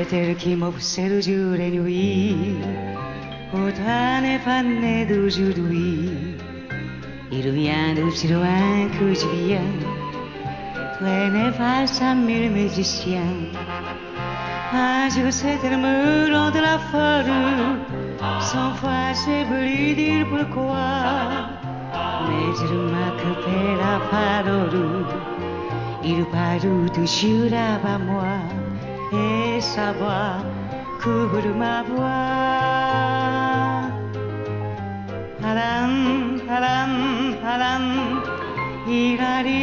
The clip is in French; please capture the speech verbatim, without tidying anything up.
tel qui m'obsède le jour et nuit. Autant n'est pas né d'aujourd'hui. Il vient d'aussi loin que je viens. Traîné face à mille musiciens. Un jour c'était le mur de la folle. Sans fois j'ai voulu dire pourquoi. Mais il m'a coupé la parole. Il parle toujours avant moi. Et sa voix couvre ma voix. Param, param, param. Il arrive.